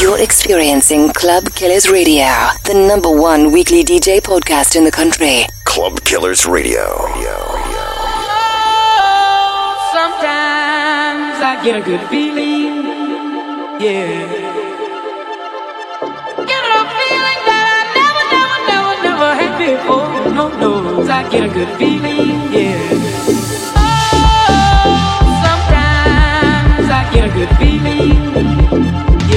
You're experiencing Club Killers Radio, the #1 weekly DJ podcast in the country. Club Killers Radio. Sometimes I get a good feeling, yeah. Get a feeling that I never had before. No, I get a good feeling, yeah. Oh, sometimes I get a good feeling.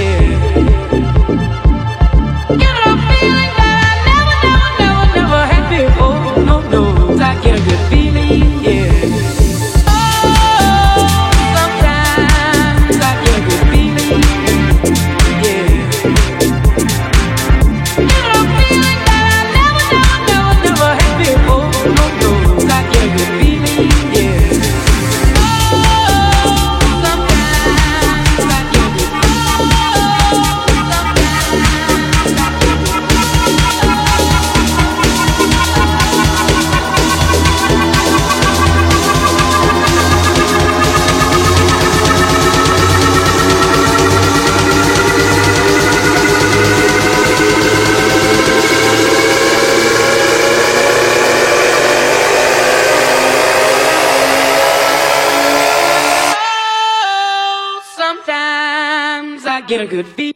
Get a good beat.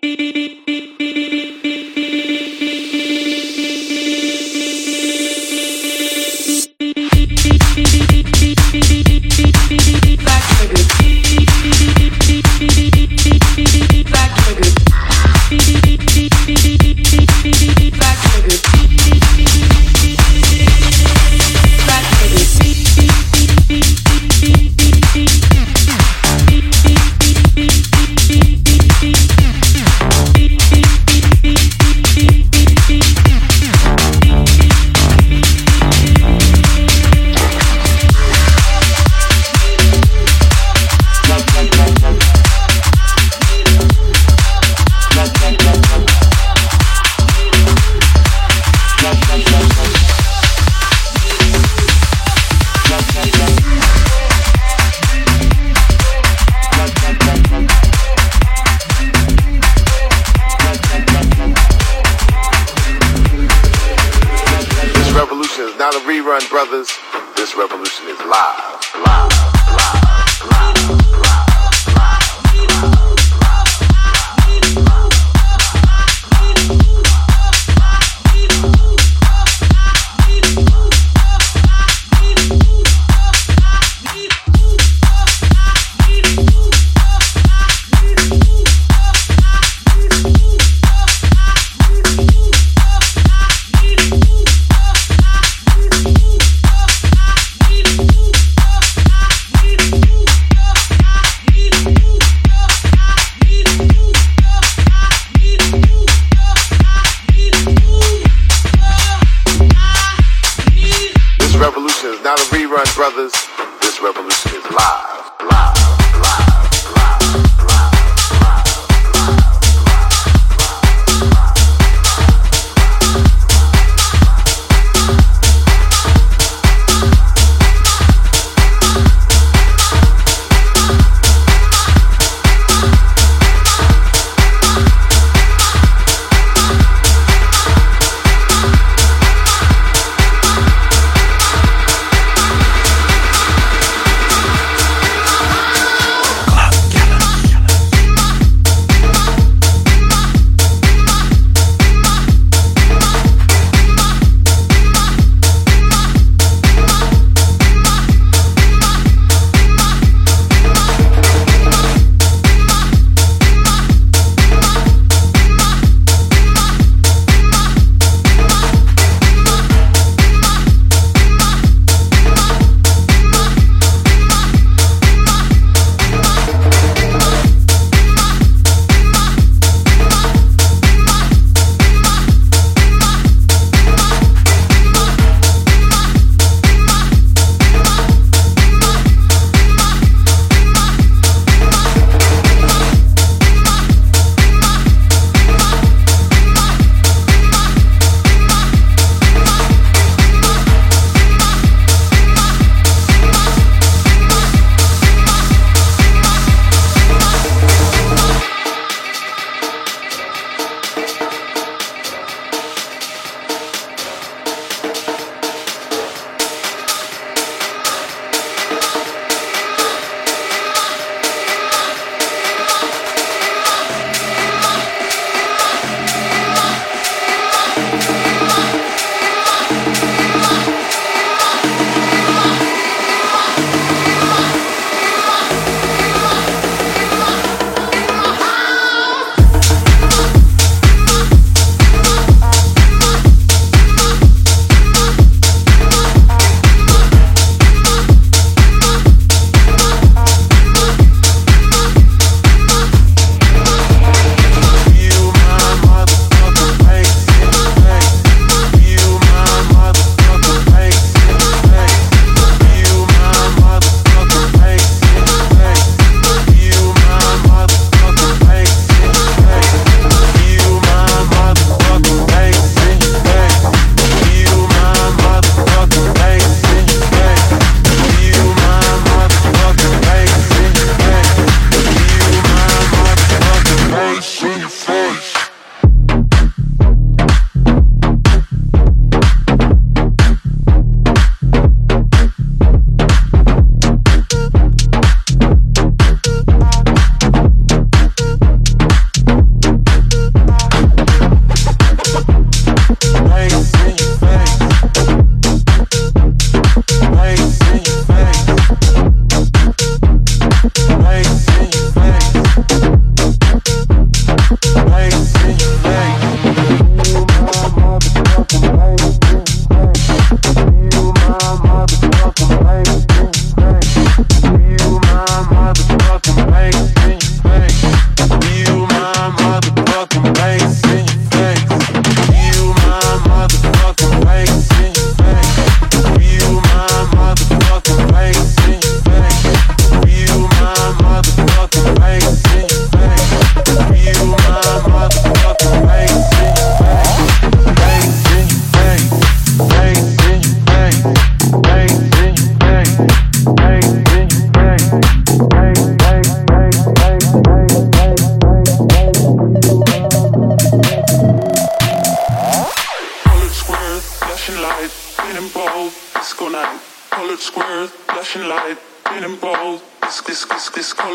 Brothers, this revolution is live.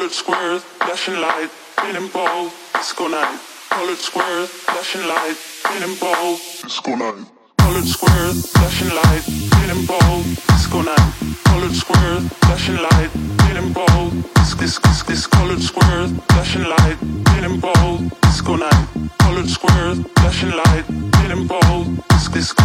Colored squares, flashing light, feeling bold, disco night. Colored squares, flashing light, feeling bold, disco night. Colored squares, flashing light, feeling bold, disco night. Colored squares, flashing light, feeling bold, this colored squares, flashing light, feeling bold, disco night. Colored squares, flashing light, feeling bold, this.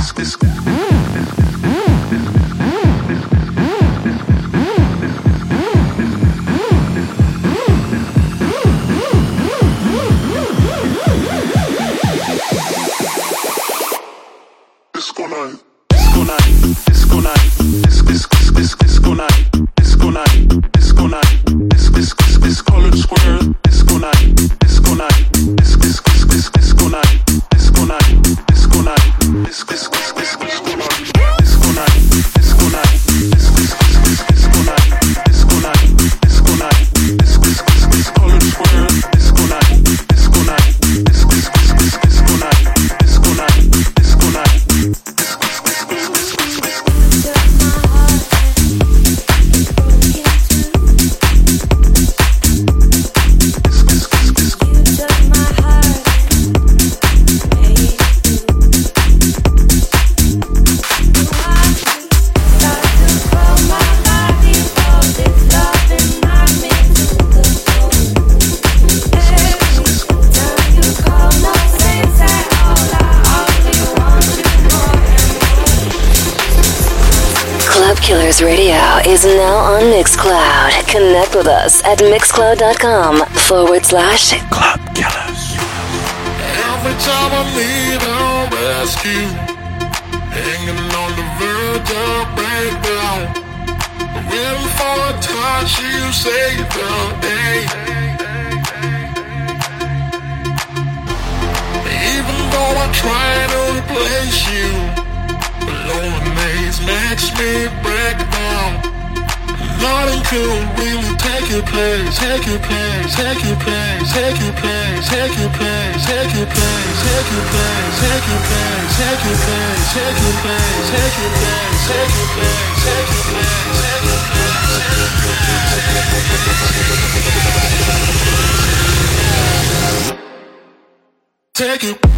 Disco night, disco night, disco night, disco night, disco night, disco night, this colored square, disco night, disco night, disco night, disco night, disco night, disco night, disco night, disco night, disco night, disco night, disco night, this colored square, disco night, disco night, disco night, disco night, disco night. Killers Radio is now on Mixcloud. Connect with us at mixcloud.com/Club Killers. Every time I need a rescue, hanging on the verge of breakdown, waiting for a touch, you save the day. Even though I try to replace you, loneliness makes me break down. Nothing could really take your place, take your place, take your place, take your place, take your place, take your place, take your place, take your place, take your place, take your place, take your place, take your place, take your place, take your place, take your place.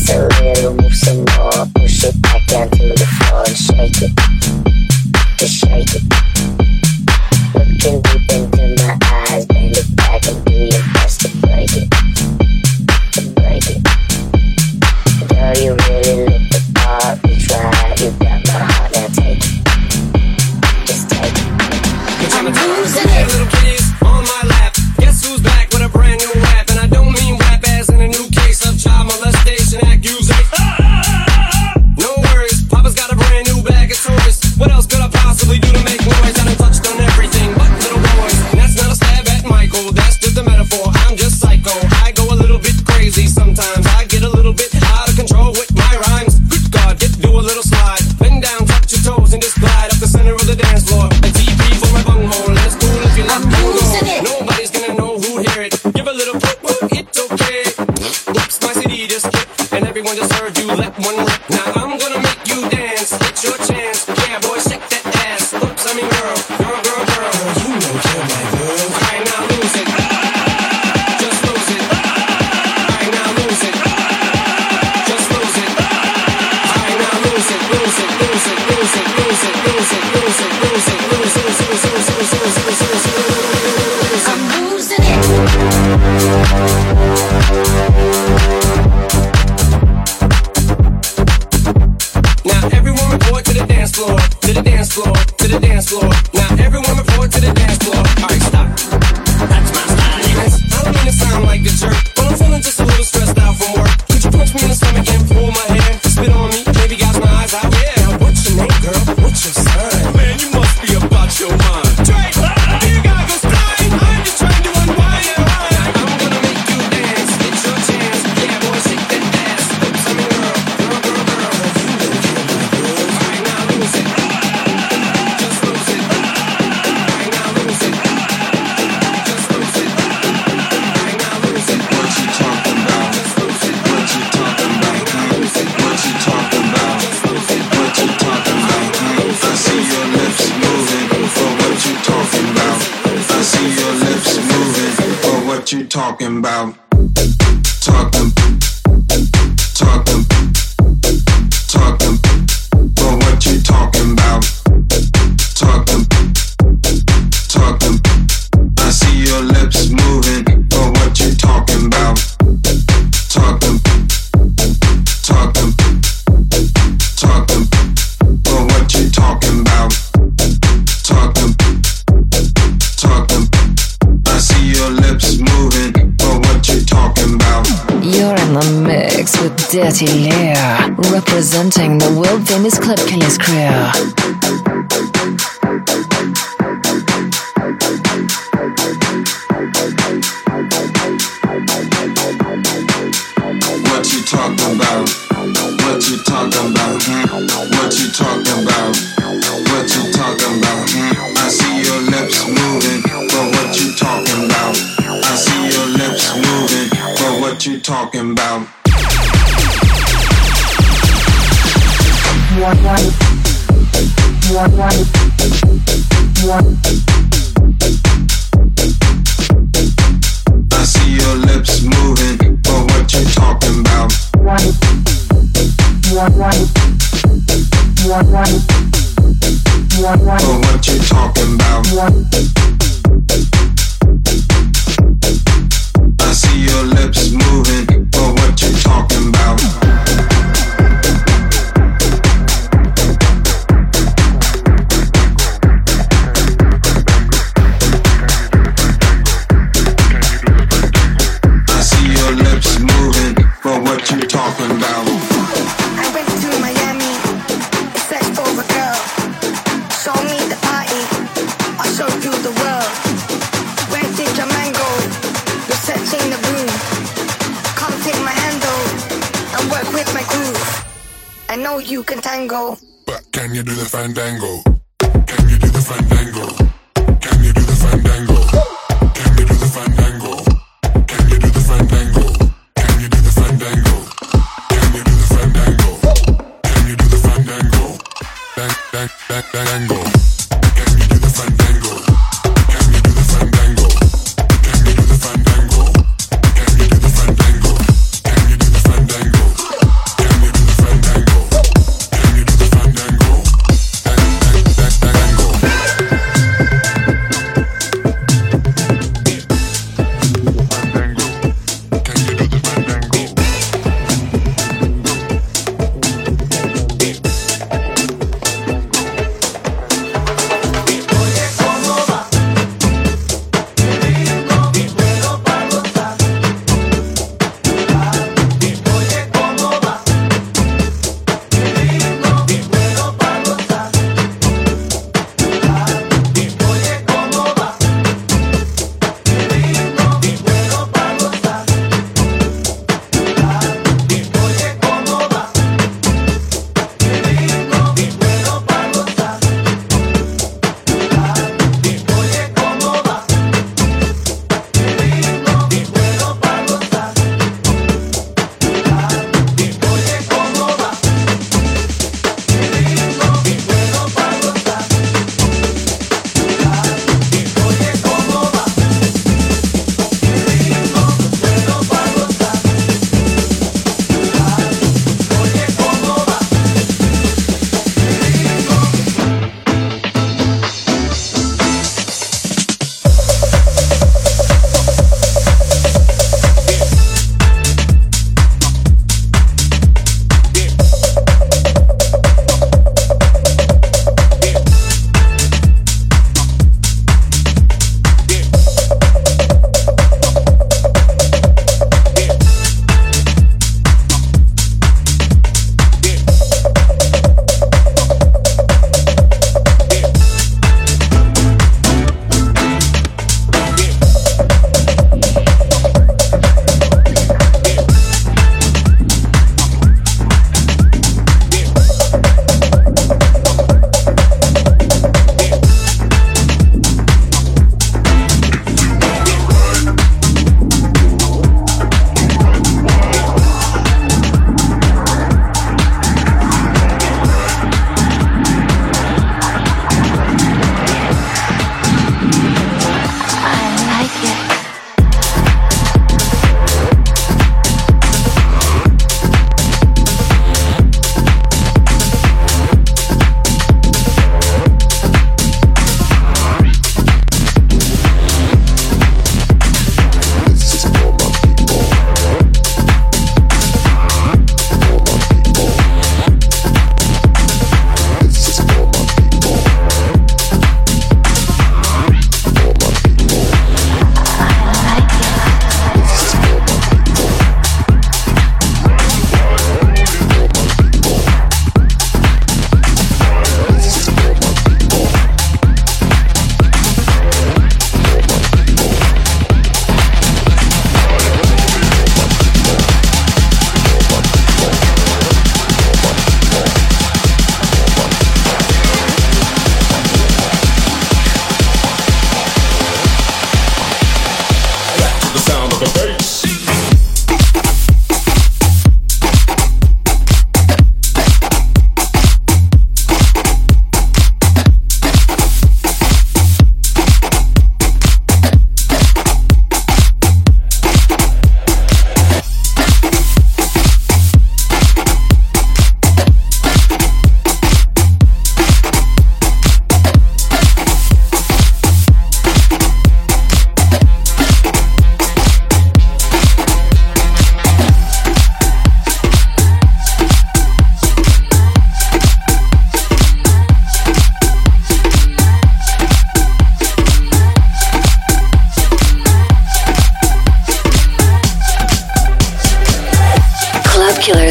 Dance a little, move some more. Push it back down to the floor and shake it. Just shake it. Looking deep into my eyes, bend it back and do your best to break it. To break it. Girl, you really look the part. Reach right, you got my heart, now take it. Just take it. I'm losing it. Little kids on my lap. Guess who's back with a brand new rap? And I don't mean rap as in a new case of child molestation accusation. No worries, Papa's got a brand new bag of toys. What else could I possibly do to make noise? I done touched on everything but little boys. And that's not a stab at Michael, that's just a metaphor. I'm just psycho. I go a little bit crazy sometimes. I get a little bit out of control with my rhymes. Good God, do a little slide. Bend down, touch your toes, and just glide up the center of the dance floor. A TP for my bunghole, and it's cool if you let me go. Nobody's gonna know who'd hear it. Give a little poop, it's okay. Oops, my CD just hit, and everyone just heard you let one rip. Now I'm gonna make you dance, it's your chance. Yeah, boy, shake that ass. Oops, I mean girl, girl, girl, girl. You know you're my girl. Alright, now lose it. Just lose it. Alright, now lose it. Just lose it. Alright, now lose it, lose it, lose it, lose it, lose it, lose it, lose it, lose it, lose it, lose it, lose it, lose it, lose it, lose it. I'm losing it. Now everyone report to the dance floor, to the dance floor, to the dance floor. Now everyone report to the dance floor. Alright, stop. That's my style. I don't mean to sound like a jerk, but I'm feeling just a little stressed out from work. Could you punch me in the stomach and pull my hair? Spit on me, maybe gouge my eyes out. Yeah. Now what's your name, girl? What's your sign? Man, you must be about your mind. Drake, you gotta go stein. I'm just trying to unwind and rhyme. Now I'm gonna make you dance. It's your chance. Yeah, boy, shake that ass. Oops, I mean girl, girl, girl, girl. Alright, now lose it. Just lose it. Alright, now lose it. Just lose it. Alright, now lose it. What you talking about? Just lose it. What you talking about? What you talking about? What you talking about? I see your lips moving, but what you talking about? I see your lips moving, but what you talking about? Talking, talking, talking, but what you talking about? Talking, talking, I see your lips moving, but what you talking about? Talking, talking, talking, but what you talking about? Talking, talking, I see your lips moving, but what you talking about? You're in the mix with Dirty Lear, representing the world famous Club Killers crew. What you talking about? What you talking about? What you talking about? What you talking about? I see your lips moving, but what you talking about? I see your lips moving, but what you talking about? I see your lips moving, but what you talking about? But what you talking about? I see your lips moving, but what you talking about? I see your lips moving, but what you talking about? I went to Miami, searched for a girl. Show me the party, I'll show you the world. Where did your man go? You're searching the room. Come take my hand though, and work with my groove. I know you can tango, But can you do the fandango? Can you do the fandango? Can you do the fandango? Can you do the fandango? Can you do the fandango? Can you do the fandango? Can you do the fandango? Can you do the fandango? Fandango. Can you do the fandango? Can you do the fandango? Can you do the fandango? Can you do the fandango? Can you do the fandango?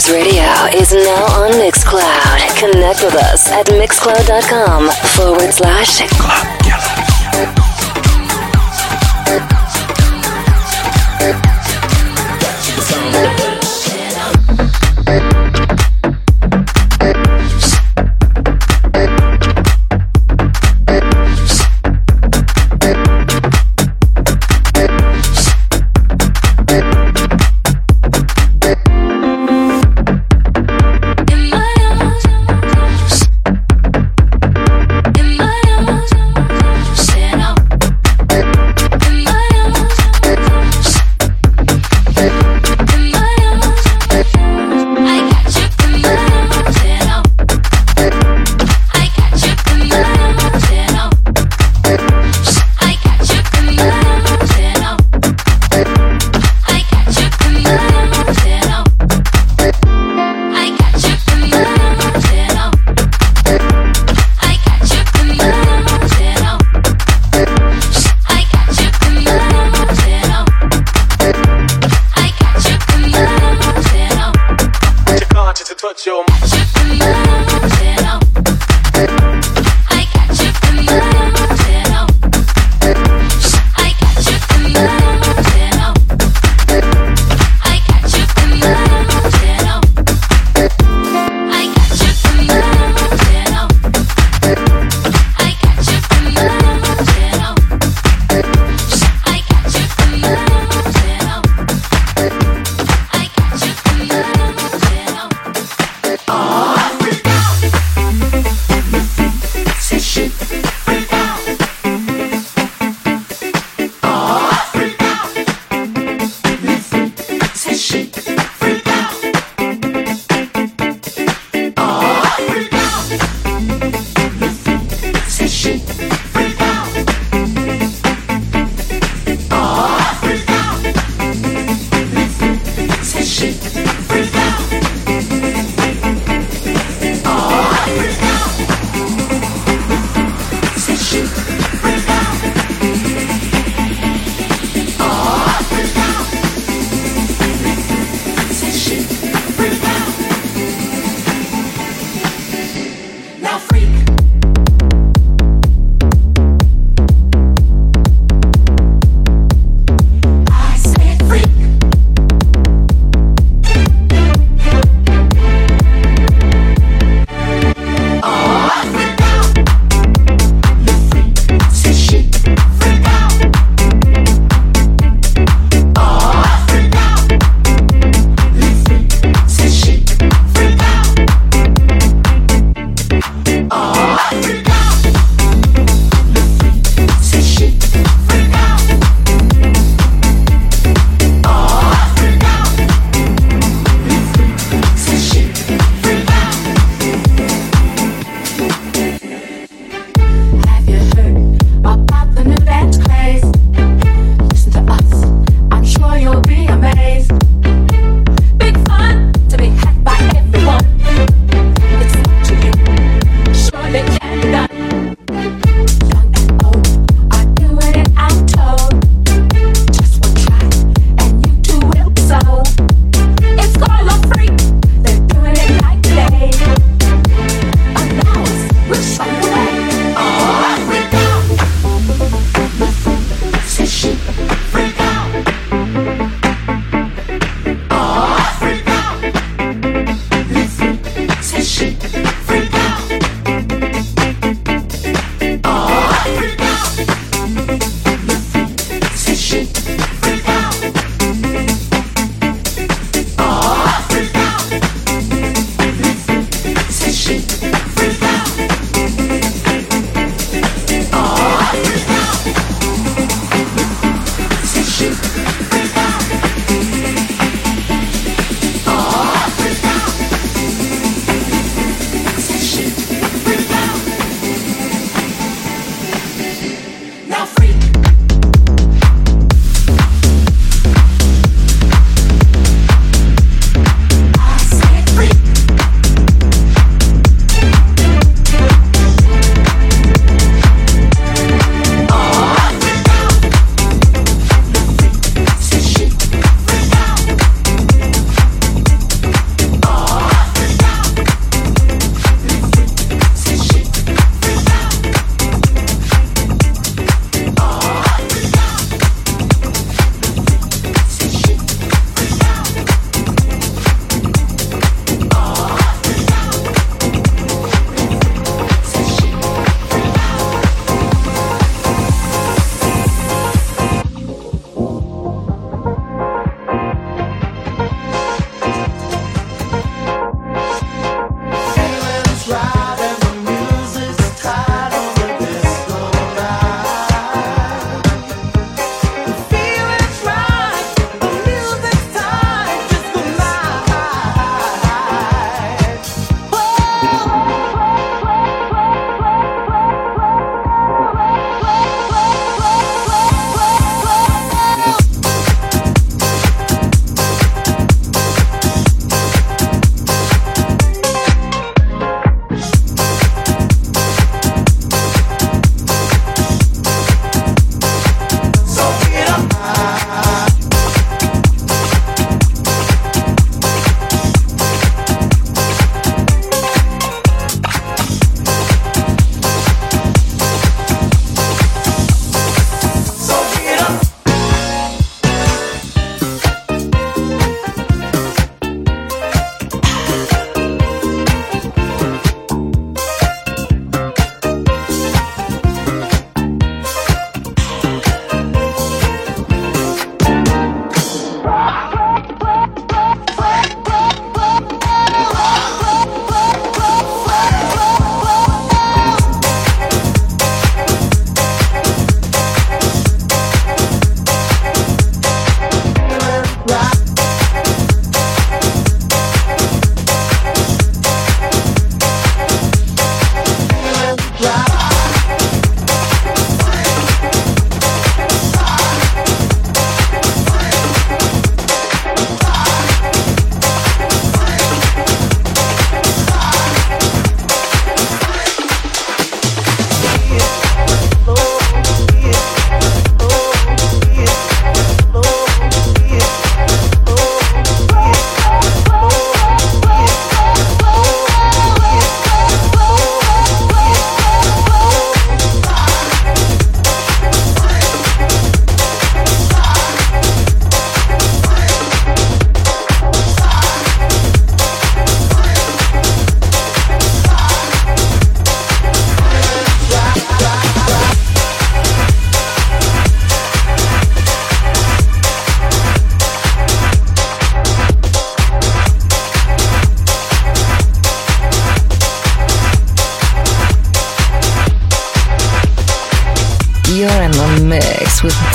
Clubhouse Radio is now on Mixcloud. Connect with us at mixcloud.com/Club Killers.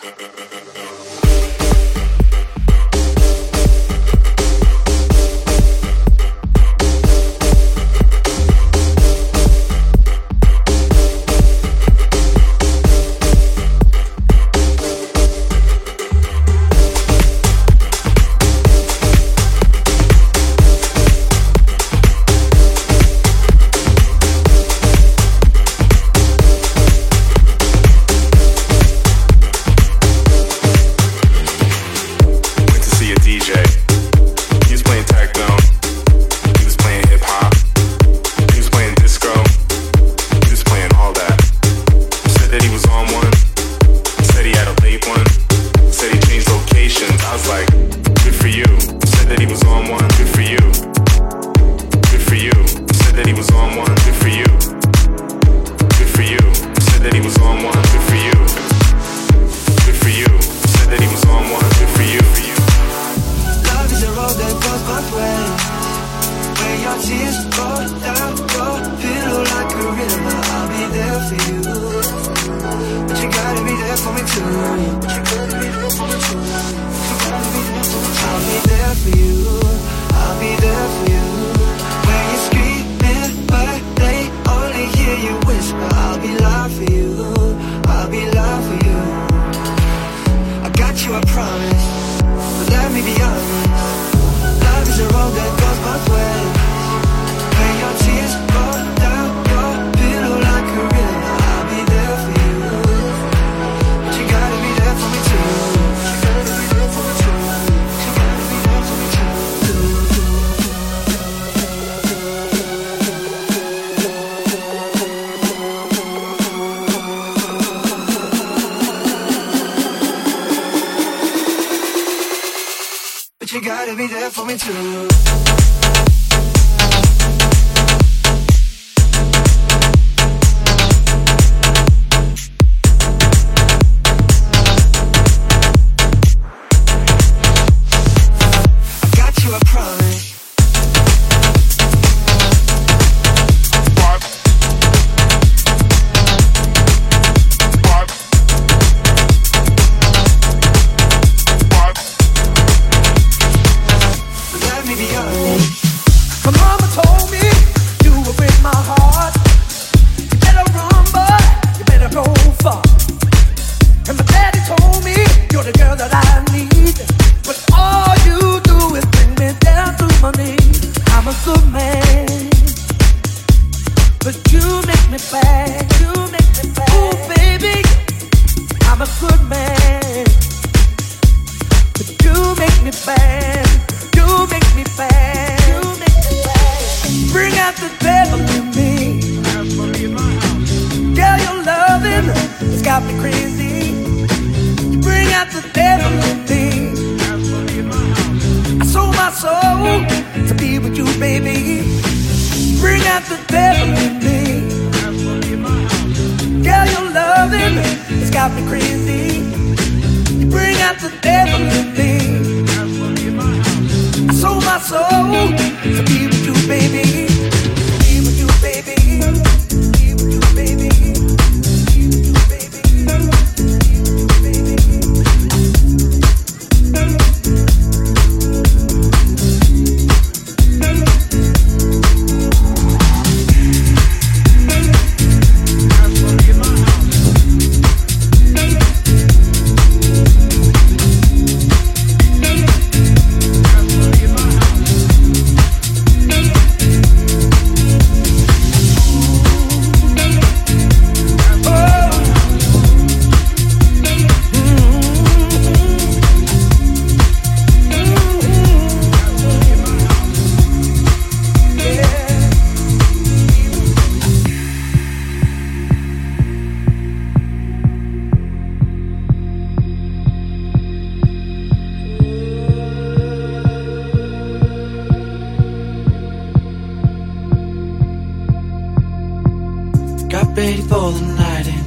ready for the night in.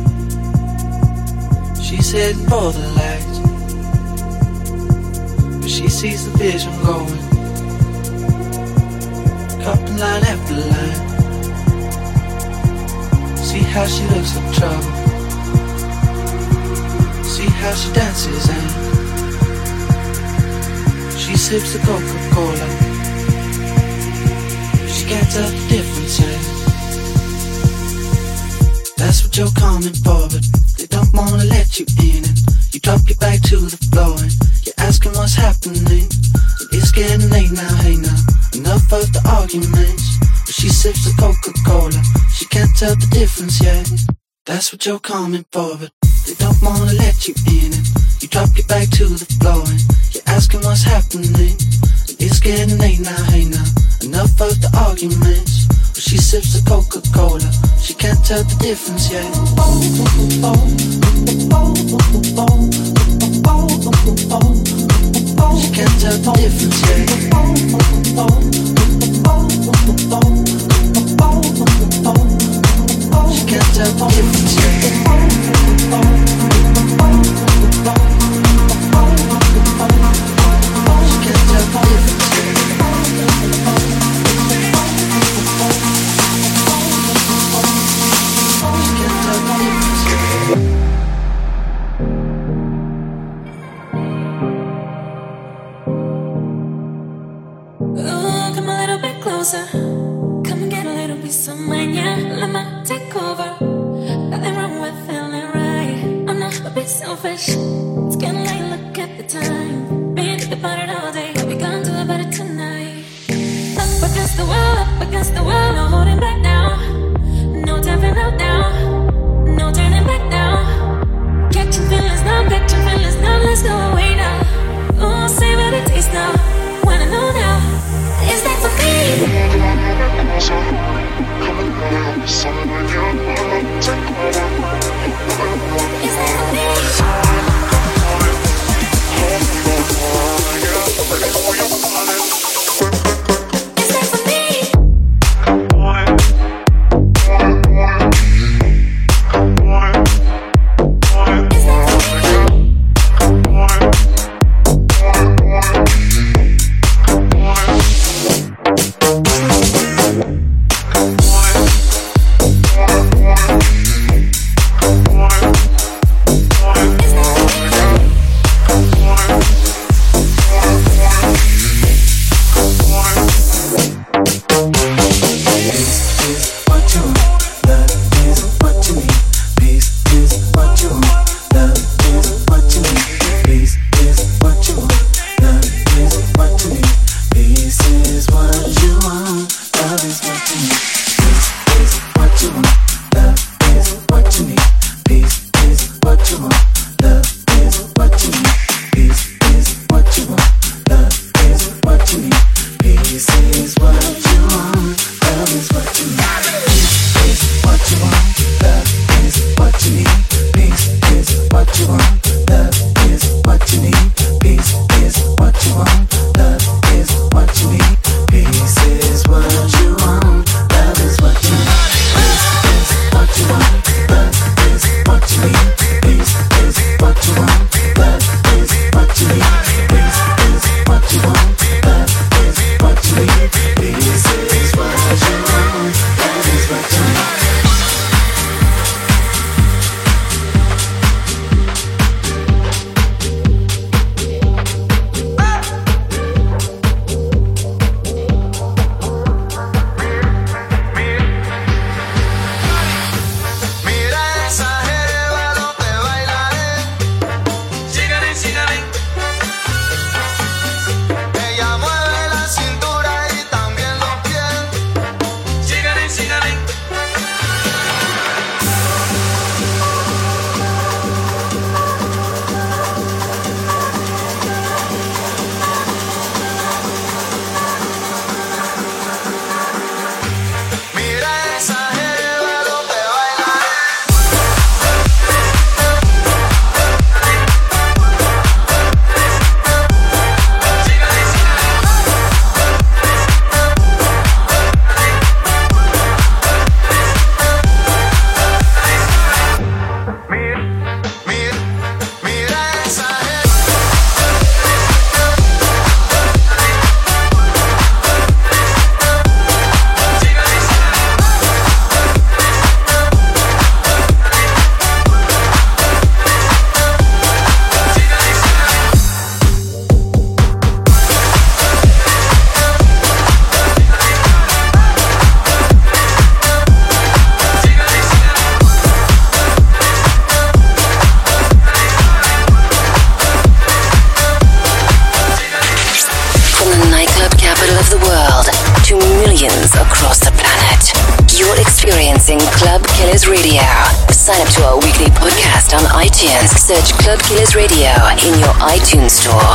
She's heading for the light, but she sees the vision going, cupping line after line. See how she looks for trouble, see how she dances and she sips the Coca-Cola. She can't tell the difference, yeah. That's what you're coming for, but they don't wanna let you in. And you drop your back to the floor and you're asking what's happening. And it's getting late now, hey now, enough of the arguments. But she sips the Coca-Cola, she can't tell the difference, yeah. That's what you're coming for, but they don't wanna let you in. And you drop your back to the floor and you're asking what's happening. It's getting late now, hey now, enough of the arguments. But she sips the Coca-Cola, she can't tell the difference, yeah. She can't tell the difference, yeah. She can't tell the difference, yeah. She can't tell the difference, yeah. Ooh, come a little bit closer. Come and get a little piece of mine, yeah. Let me take over. Nothing wrong with feeling right. I'm not a bit selfish. It's getting late, look at the time. Been thinking about it all day. We gonna do about it tonight. Up against the wall, no holding back now. No tapping out now. No turning back now. Catching feelings now, let's go away now. Oh, say what it tastes now. Wanna know now, is that for me? Is that for me? Is that for me? experiencing Club Killers Radio. Sign up to our weekly podcast on iTunes. Search Club Killers Radio in your iTunes store.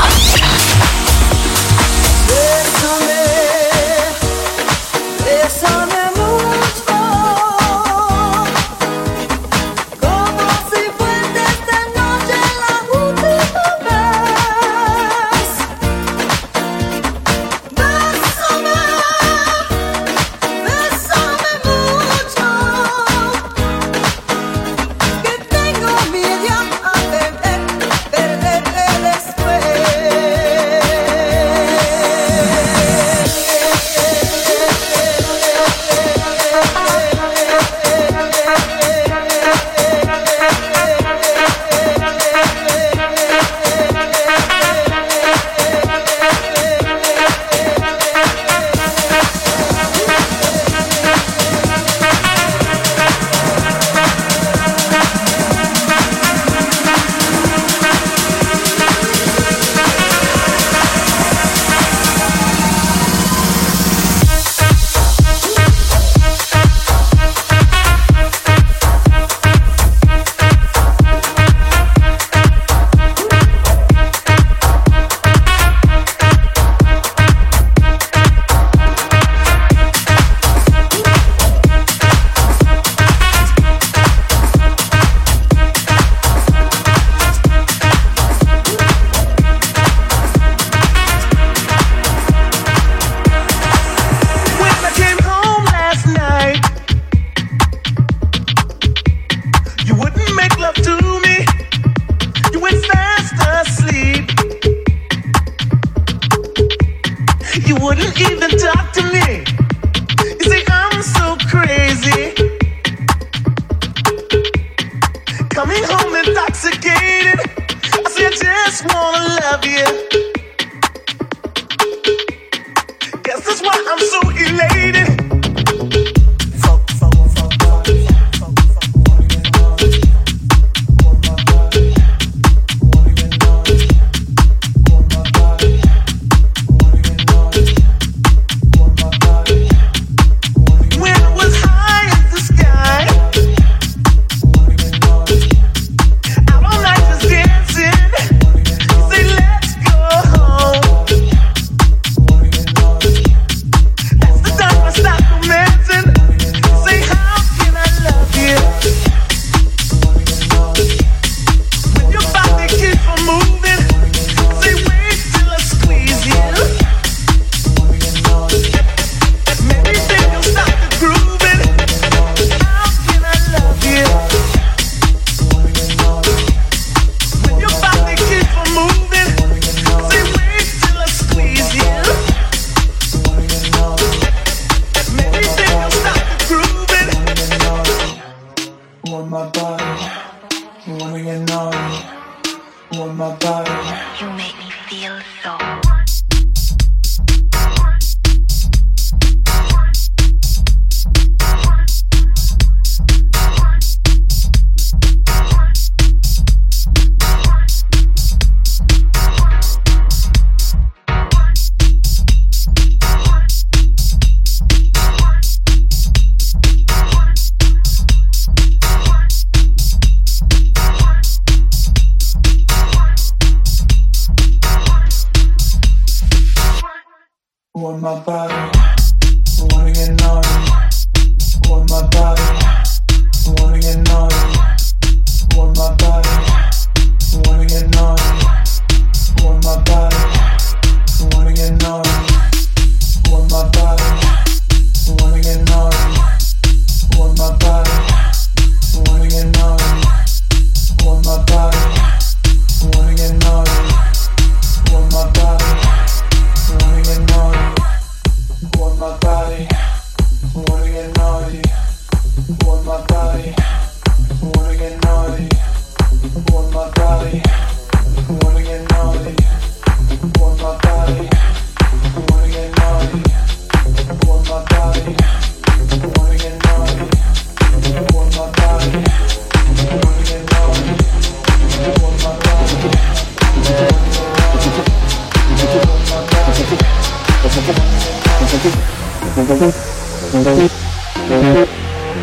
Bésame mucho, como si fuese esta noche la última vez. Bésame, bésame mucho, que tengo miedo a perderte después.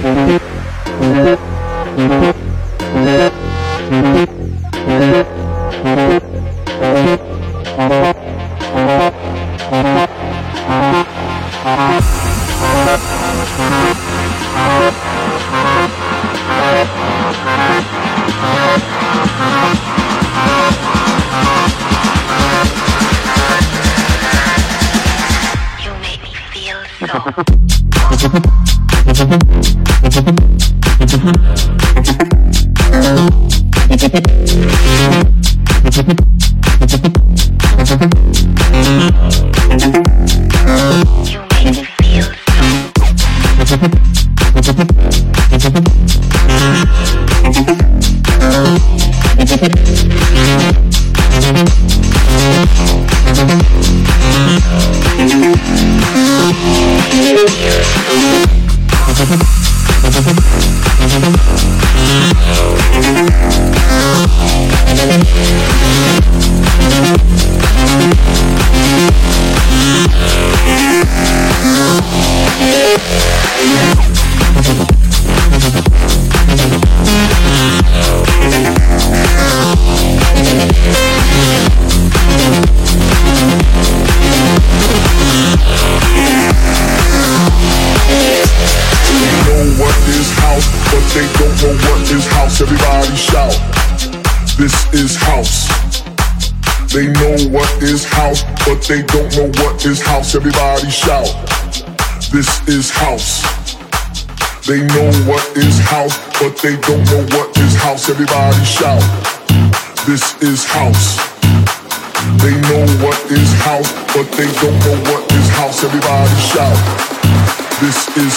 Everybody shout. This is house. They know what is house, but they don't know what is house. Everybody shout. This is house. They know what is house, but they don't know what is house. Everybody shout. This is house. They know what is house, but they don't know what is house. Everybody shout. This is.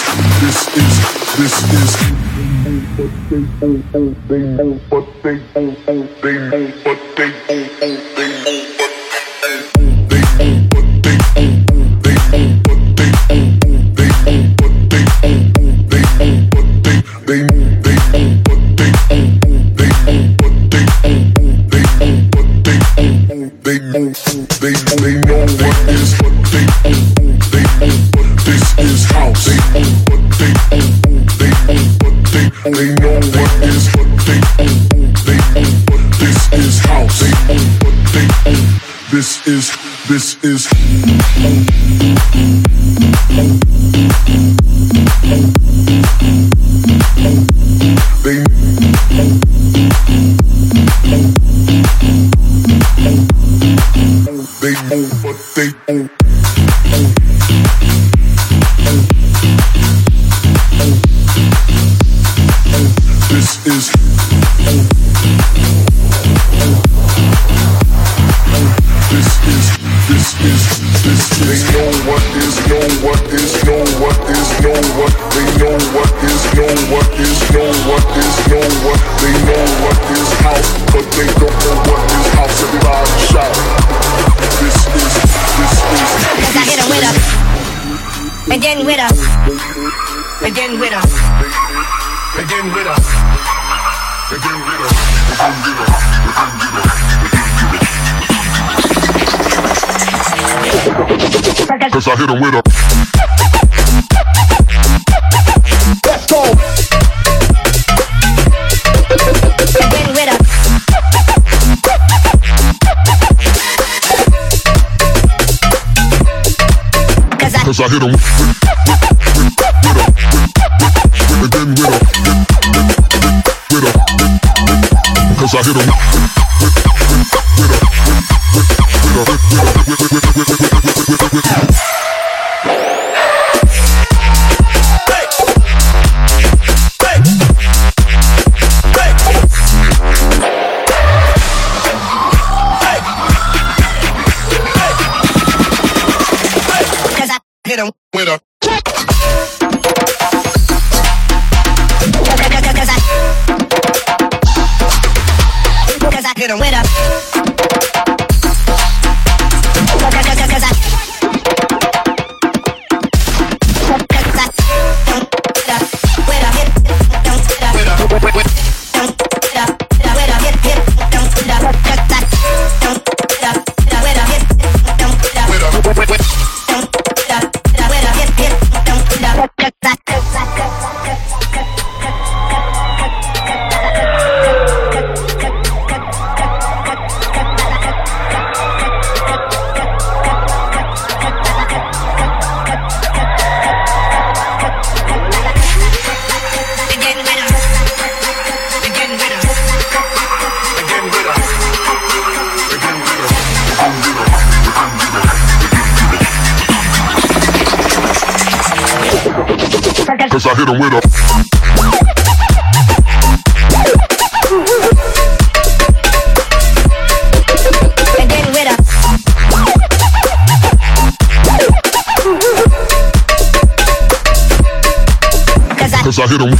They know, but they know, but they This is cause I hit him with a. Let's go. Again with a. Cause I hit him with a. Cause I hit him with a. Cause I hit him with a. 'cause I hit him with a. Again with a. 'Cause I hit him.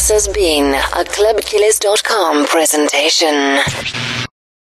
This has been a ClubKillers.com presentation.